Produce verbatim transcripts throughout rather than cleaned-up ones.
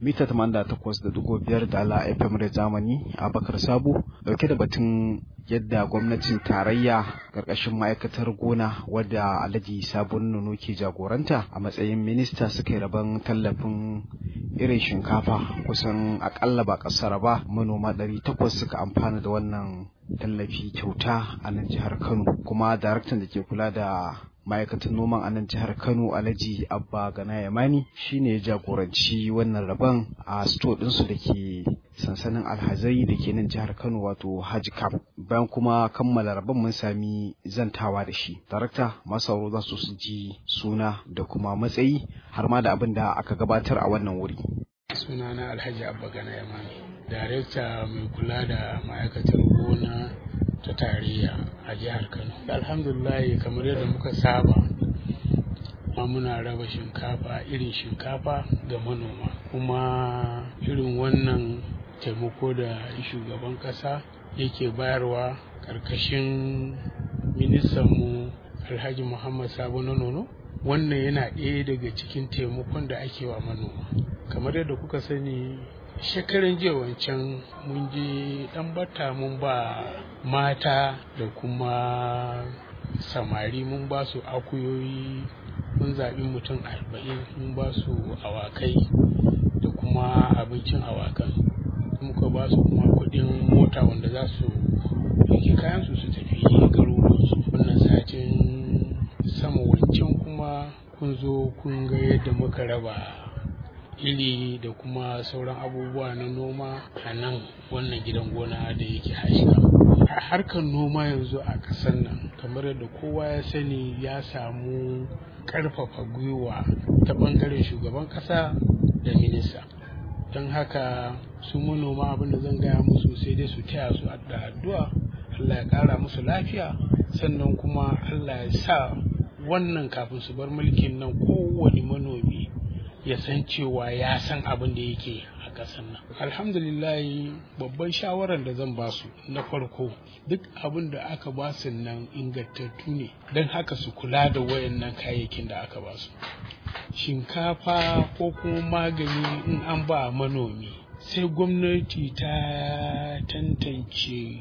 mita tamanin da takwas da ɗigo biyar da ala F M da zamani Abubakar Sabo dauke da batun yadda gwamnatin tarayya karkashin ma'aikatar gona wadda Alhaji Sabo Nono ke jagoranta a matsayin minista suka yi rabon tallafin irin shinkafa kusan akalla ba kasar ba manoma ɗari takwas suka amfana da wannan tallafi kyauta a nan jihar Kano, kuma daraktan da ke kula da ma'aikatan noman a nan jihar Kano Alhaji Abba Gana Yamani shine ya jagoranci wannan rabon a store ɗinsu da ke sansanin alhazai da ke nan jihar Kano wato Haji Camp. Bayan kuma kammala rabon mun sami zantawa da shi. Darakta, masu sauraro za su ji suna da kuma matsayi har ma da abin da aka gabatar a wannan wuri. Sunana Alhaji Abba Gana Yamani, darekta mai kula da ma'aikatar gona ta tarayya a jihar Kano. Alhamdulillah, kamar yadda muka saba ma muna raba shinkafa, irin shinkafa ga manoma, kuma irin wannan taimako da shugaban kasa yake bayarwa karkashin ministanmu Alhaji Muhammad Sabo Nono, wannan yana ɗaya daga cikin taimakon da ake wa manoma. Kamar yadda kuka sani, shekaran jiya wancan mun je dan bata mun ba mata da kuma samari, mun ba su akuyoyi, mun zaɓi mutum arba'in, mun ba su awakai da kuma abincin awakan, muka ba su kuma kuɗin mota wanda za su ɗauki kayansu su tafi garuruwansu. Wannan satin sama wancan kuma kun zo kun ga yadda muka raba iri da kuma sauran abubuwa na noma a nan wannan gidan gona da yake Hashika. A harkar noma yanzu a ƙasar nan, kamar yadda kowa ya sani, ya samu ƙarfafa gwiwa ta ɓangaren shugaban ƙasa da minista. Don haka su manoma abin da zan gaya musu sai dai su taya su da addu'a, Allah ya ƙara musu lafiya, sannan kuma Allah ya sa wannan kafin su bar mulkin nan kowane manomi ya san cewa ya san abin da yake a ƙasar nan. Alhamdulillah, babban shawarar da zan ba su na farko, duk abin da aka ba su nan ingantattu ne, don haka su kula da wayannan kayayyakin da aka ba su. Shinkafa ko kuma magani in an ba manomi, sai gwamnati ta tantance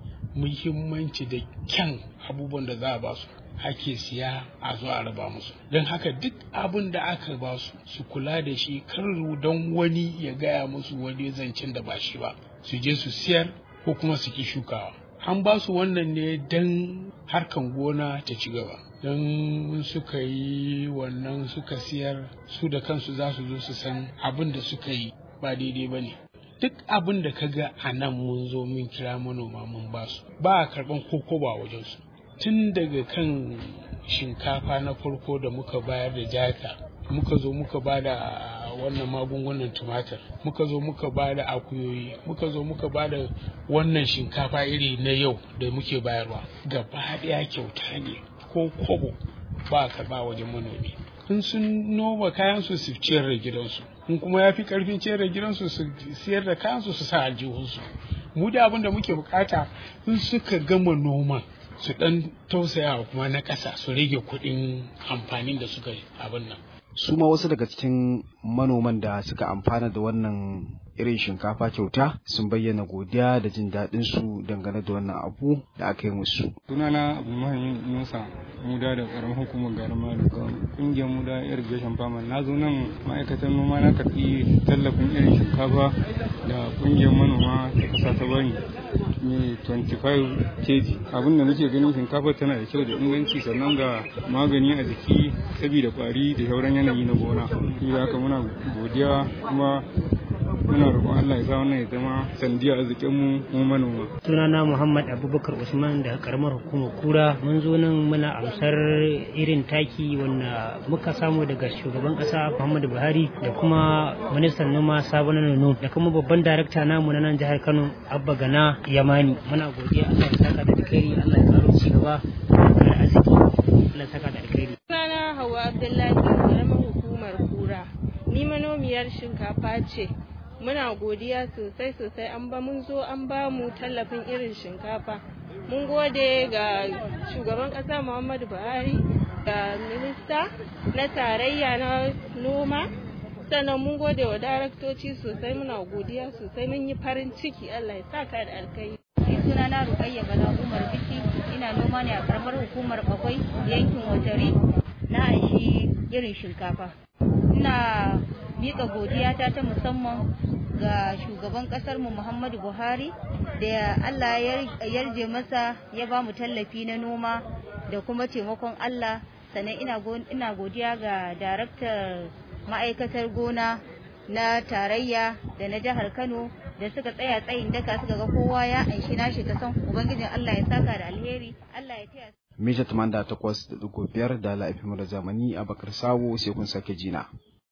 muhimmanci da kyan abubuwan da za a ba su ake siya a zo a raba musu. Don haka duk abin da aka ba su su kula da shi, kar don wani ya gaya musu wani zancen da ba shi ba su je su siyar ko kuma su ki shukawa. An ba su wannan ne don harkan gona ta ci gaba, don suka yi wannan suka siyar, su da kansu za su zo su san abin da suka yi ba daidai ba ne. Duk abin da ka ga a nan mun zo mun kira manoma mun ba su, ba a karɓan koko ba wajensu. Tun daga kan shinkafa na farko da muka bayar da jaka, muka zo muka ba da wannan magungunan tumatir, muka zo muka ba da akuyoyi, muka zo muka ba da wannan shinkafa iri na yau da muke bayarwa, gaba ɗaya kyauta ne, ko kobo ba karɓa wajen manomi. In sun noma kayansu su ciyar da gidansu, in kuma ya fi ƙarfin ciyar da gidansu su siyar da kayansu su sa aljihunsu. Mu da abin da muke bukata, in suka gama noman su dan tausaya kuma na ƙasa su rage kuɗin amfanin da suka yi abin nan. Su ma wasu daga cikin manoman da suka amfana da wannan irin shinkafa kyauta sun bayyana godiya da jin daɗin su dangane da wannan abu da aka yi musu. Sunana Abdulmahim Musa Muda da karamar hukumar Garma da ƙungiyar Muda Irrigation Farmer. Na zo nan ma'aikatan noma na karɓi tallafin irin shinkafa da ƙungiyar manoma ta ƙasa ta bani mai twenty-five kilograms. Abin da muke ganin shinkafa tana da kyau da inganci, sannan ga magani a jiki saboda ƙwari da sauran yanayi na gona. Shi da haka muna godiya, kuma muna roƙon Allah ya sa wannan ya zama sanadiyar arzikin mu mu manoma. Sunana Muhammad Abubakar Usman da karamar hukumar Kura. Mun zo nan muna amsar irin taki wanda muka samu daga shugaban ƙasa Muhammadu Buhari da kuma ministan noma Sabo Nono da kuma babban darakta namu na nan jihar Kano Abba Gana Yamani. Muna godiya, Allah ya saka da alkhairi, Allah ya karo ci gaba da arziki, Allah ya saka da alkhairi. Sunana Hauwa Abdullahi, karamar hukumar Kura. Ni manomiyar shinkafa ce. Muna godiya sosai sosai, an ba mun zo an ba mu tallafin irin shinkafa. Mun gode ga shugaban ƙasa Muhammadu Buhari, ga minista na tarayya na noma sannan mun gode wa daraktoci sosai, muna godiya sosai, mun yi farin ciki. Allah ya saka da alkai. Suna na Rukayya Bala Umar Biki, ina noma ne a karamar hukumar Bakwai yankin Watari, na aishi irin shinkafa. Ina miƙa godiyata ta musamman ga shugaban ƙasar mu Muhammadu Buhari da Allah ya yarje masa ya ba mu tallafi na noma da kuma taimakon Allah. Sannan ina godiya ga daraktar ma'aikatar gona na tarayya da na jihar Kano da suka tsaya tsayin daka suka ga kowa ya anshi nashi ta san ubangijin Allah ya saka da alheri. Allah ya taya Mita tamanin da takwas da ɗigo biyar da Dala F M da zamani a Bakar Sabo sai kun sake jina.